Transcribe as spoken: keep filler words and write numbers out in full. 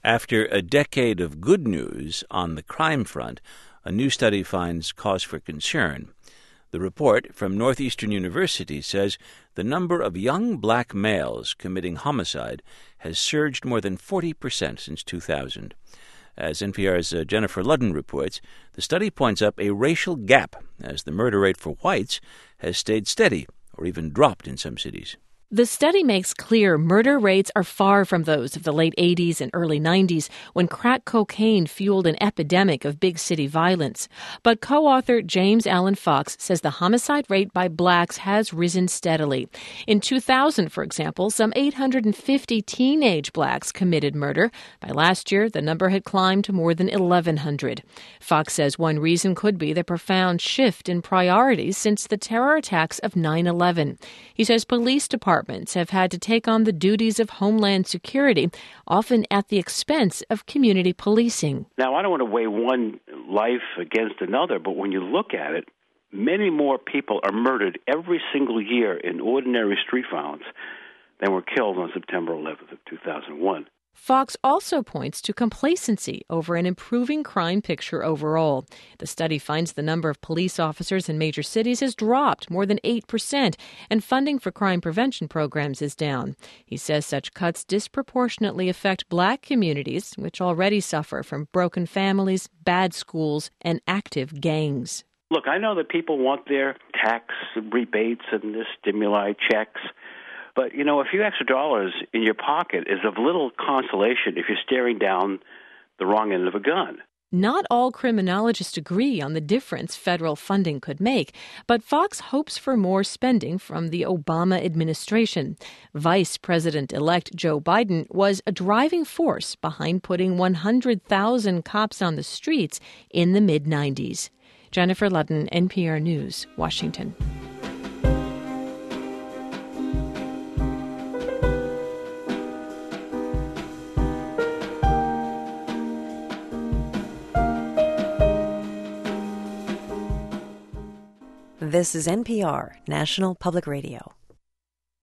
After a decade of good news on the crime front, a new study finds cause for concern. The report from Northeastern University says the number of young black males committing homicide has surged more than forty percent since two thousand. As N P R's uh, Jennifer Ludden reports, the study points up a racial gap as the murder rate for whites has stayed steady or even dropped in some cities. The study makes clear murder rates are far from those of the late eighties and early nineties, when crack cocaine fueled an epidemic of big city violence. But co-author James Allen Fox says the homicide rate by blacks has risen steadily. In two thousand, for example, some eight hundred fifty teenage blacks committed murder. By last year, the number had climbed to more than eleven hundred. Fox says one reason could be the profound shift in priorities since the terror attacks of nine eleven. He says police departments have had to take on the duties of homeland security, often at the expense of community policing. Now, I don't want to weigh one life against another, but when you look at it, many more people are murdered every single year in ordinary street violence than were killed on September eleventh of two thousand one. Fox also points to complacency over an improving crime picture overall. The study finds the number of police officers in major cities has dropped more than eight percent, and funding for crime prevention programs is down. He says such cuts disproportionately affect black communities, which already suffer from broken families, bad schools, and active gangs. Look, I know that people want their tax rebates and their stimuli checks. But, you know, a few extra dollars in your pocket is of little consolation if you're staring down the wrong end of a gun. Not all criminologists agree on the difference federal funding could make, but Fox hopes for more spending from the Obama administration. Vice President-elect Joe Biden was a driving force behind putting one hundred thousand cops on the streets in the mid nineties. Jennifer Ludden, N P R News, Washington. This is N P R, National Public Radio.